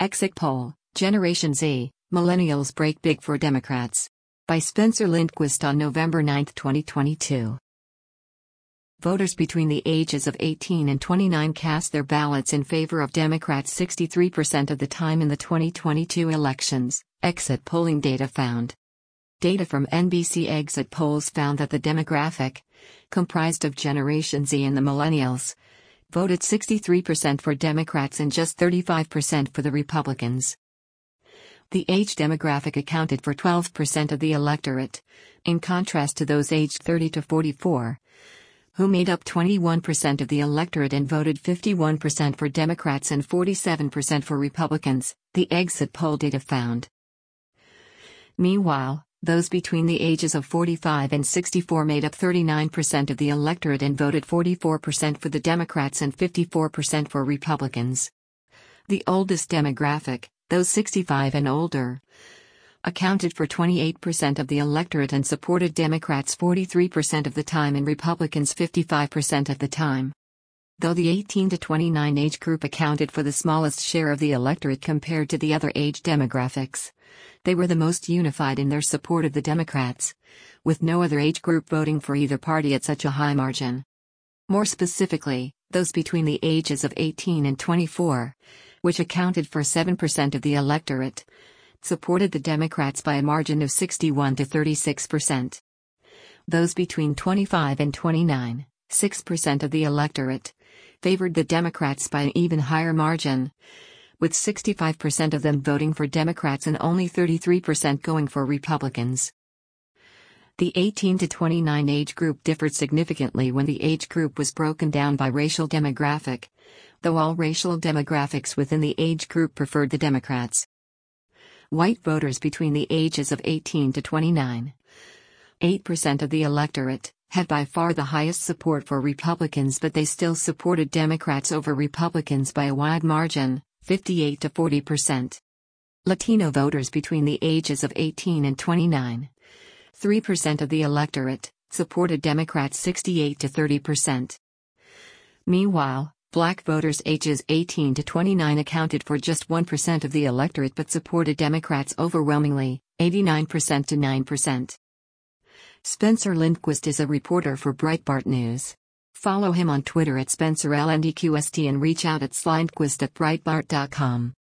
Exit poll, Generation Z, Millennials break big for Democrats. By Spencer Lindquist on November 9, 2022. Voters between the ages of 18 and 29 cast their ballots in favor of Democrats 63% of the time in the 2022 elections, exit polling data found. Data from NBC exit polls found that the demographic, comprised of Generation Z and the Millennials, voted 63% for Democrats and just 35% for the Republicans. The age demographic accounted for 12% of the electorate, in contrast to those aged 30 to 44, who made up 21% of the electorate and voted 51% for Democrats and 47% for Republicans, the exit poll data found. Meanwhile, those between the ages of 45 and 64 made up 39% of the electorate and voted 44% for the Democrats and 54% for Republicans. The oldest demographic, those 65 and older, accounted for 28% of the electorate and supported Democrats 43% of the time and Republicans 55% of the time. Though the 18 to 29 age group accounted for the smallest share of the electorate compared to the other age demographics, they were the most unified in their support of the Democrats, with no other age group voting for either party at such a high margin. More specifically, those between the ages of 18 and 24, which accounted for 7% of the electorate, supported the Democrats by a margin of 61 to 36%. Those between 25 and 29, 6% of the electorate, favored the Democrats by an even higher margin, with 65% of them voting for Democrats and only 33% going for Republicans. The 18 to 29 age group differed significantly when the age group was broken down by racial demographic, though all racial demographics within the age group preferred the Democrats. White voters between the ages of 18 to 29, 8% of the electorate, had by far the highest support for Republicans, but they still supported Democrats over Republicans by a wide margin, 58 to 40%. Latino voters between the ages of 18 and 29, 3% of the electorate, supported Democrats 68 to 30%. Meanwhile, Black voters ages 18 to 29 accounted for just 1% of the electorate but supported Democrats overwhelmingly, 89% to 9%. Spencer Lindquist is a reporter for Breitbart News. Follow him on Twitter at SpencerLNDQST and reach out at slindquist@breitbart.com.